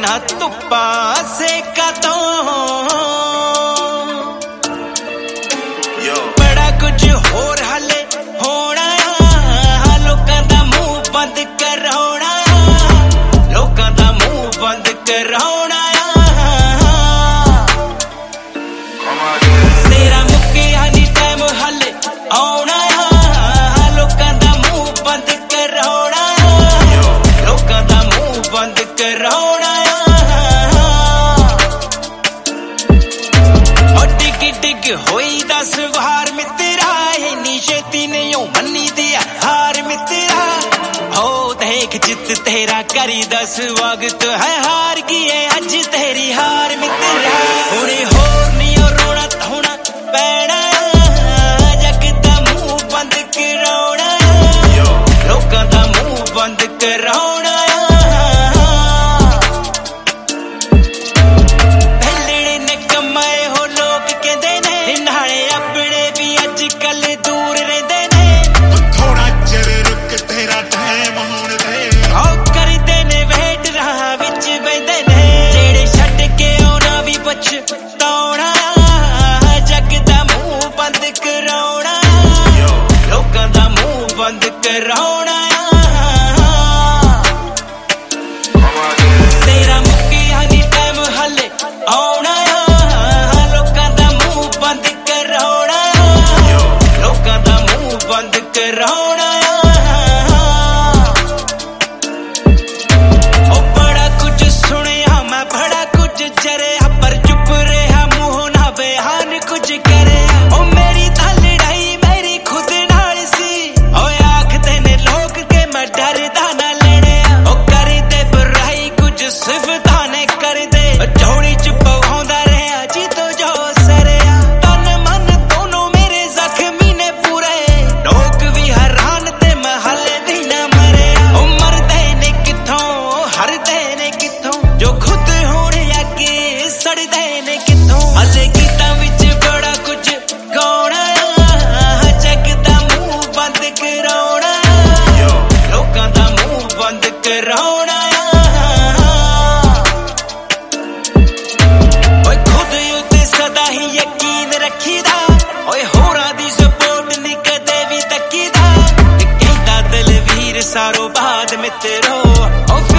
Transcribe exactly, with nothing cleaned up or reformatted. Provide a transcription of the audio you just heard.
ना धुप्पा सेका तो बड़ा कुछ होर हाले होना लोकां दा मुंह बंद कराउणा लोकां दा मुंह बंद कराउणा तेरा मुक्किया नी टाइम हाले आउणा लोकां दा मुंह बंद कराउणा लोकां दा मुंह बंद कराउणा डिग डिग होई दस वार मित्रा इन्नी छेती नहीं मन्नी दिया हार मित्रा हो देख जित तेरा करी दस वक्त है हार की है अज तेरी हार मित्रा हुणे होर नहीं रोना धोना पैना जग दा मुंह बंद कराउणा लोकां दा मुंह बंद कराउणा जग दा मुंह बंद कराउणा लोकां दा मुंह बंद कराउणा तेरा मुक्किया नी टाइम हाले आउणा लोकां दा मुंह बंद कराउणा लोकां दा मुंह बंद कराउणा ओ बड़ा कुछ सुनिया मैं बड़ा कुछ जरिया पर चुप रहा मुंह ना बयान कुछ करे ओ मेरी तां लड़ाई मेरी खुद नाल सी ओ आखदे ने लोग के मैं डरदा ना लड़े ओ कर दे बुराई कुछ सिफतां ने कर दे झोली च पवाउंदा रहा जी तो जो सरिया तन मन दोनों मेरे जख्मी ने पूरे लोग भी हैरान ते मैं हले भी ना मरे ओ मरदे ने किथों हरदे ने किथों जो खुद होने अगे सड़दे ने किथों हले गीतां विच बड़ा कुछ गाउणा जग दा मुंह बंद कराउणा लोकां दा मुंह बंद कराउणा ओए खुद उत्ते सदा ही यकीन रखीदा ओए होरां दी सपोर्ट नी कदे भी तकीदा कहंदा दलवीर सारो बाद मित्रो